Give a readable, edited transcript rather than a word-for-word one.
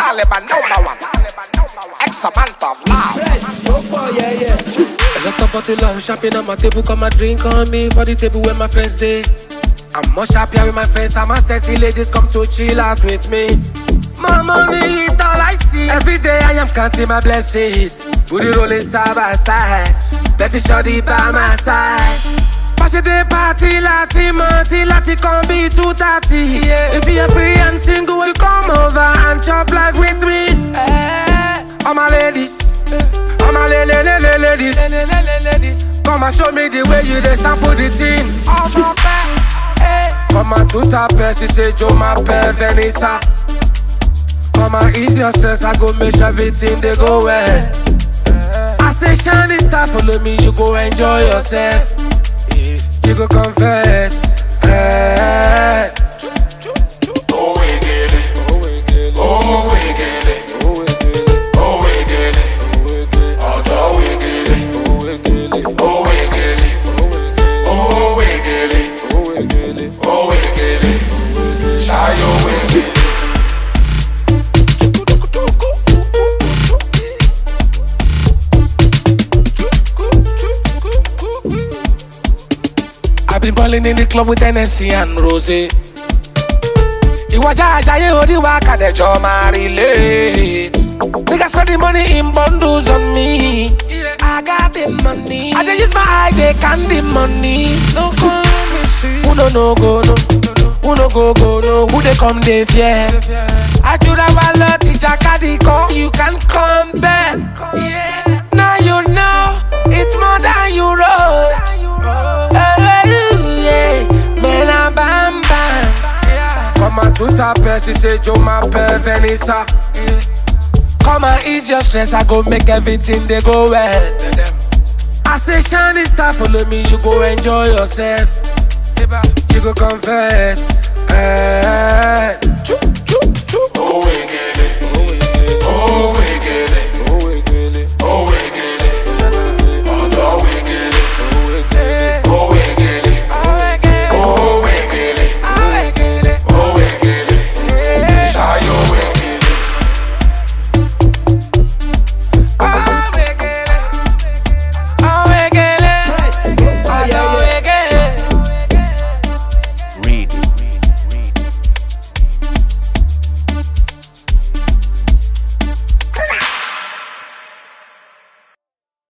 Taliban #1. Ex-amount of love. I got a bottle of champagne on my table, come and drink on me for the table where my friends stay. I'm much happier with my friends, and my sexy ladies come to chill out with me. My money is all I see. Every day I am counting my blessings. Booty rolling side by side. Betty shorty by my side. Passion day party, lati come be 2:30. Yeah. If you're free and single, you come over and chop life with me. All my ladies, all my ladies, come and show me the way you dey sample the thing. Come and to tap, she say Joe my pay Venisa. Come and ease your stress, I go make sure everything they go well. I say shiny star, follow me, you go enjoy yourself. You go confess. Oh wiggle, oh wiggle, oh wiggle, oh wiggle, oh wiggle, oh wiggle, oh wiggle, oh wiggle, oh wiggle, shy your wiggle. I've been balling in the club with NSC and Rosé. Iwaja ajaye odiwa kadejo ma relate. Niggas spend the money in bundles on me. I got the money. I just use my eye, they can the money. No chemistry. Who no go no? Who no go no? Who they come they fear? I should have a lot of Jakadi call. You can come back. Yeah. Now you know it's more than you wrote. Man, I'm bam bam. Come and to tap, she say Joe my pay Venisa. Come and ease your stress, I go make everything they go well. I say shiny star, follow me, you go enjoy yourself. You go confess.